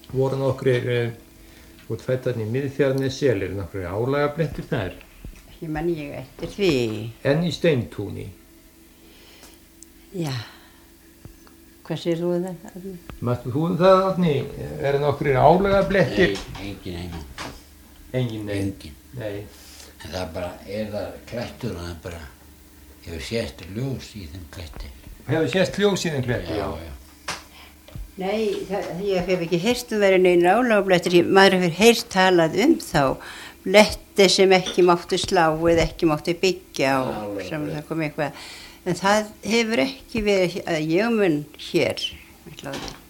voru nokkrir út fættarni í Miðfjarðarnessel, eru nokkrir álagablettir þar? Ekki man ég eftir því. En í Steintúni? Já. Hvað sér þú það? Máttu þú það, Árni? Eru nokkrir álagablettir? Nei, engin. Engin, nei. Engin. Nei. En það bara, það klettur og það bara, hefur sést ljós í þeim kletti. Hefur sést ljós í þeim kletti? Já. Nei, ég hef ekki heyrt verið neina álagablettir. Maður hefur heyrt talað þá bletti sem ekki máttu slá eða ekki máttu byggja og sem það kom eitthvað. En það hefur ekki verið að ég mun hér.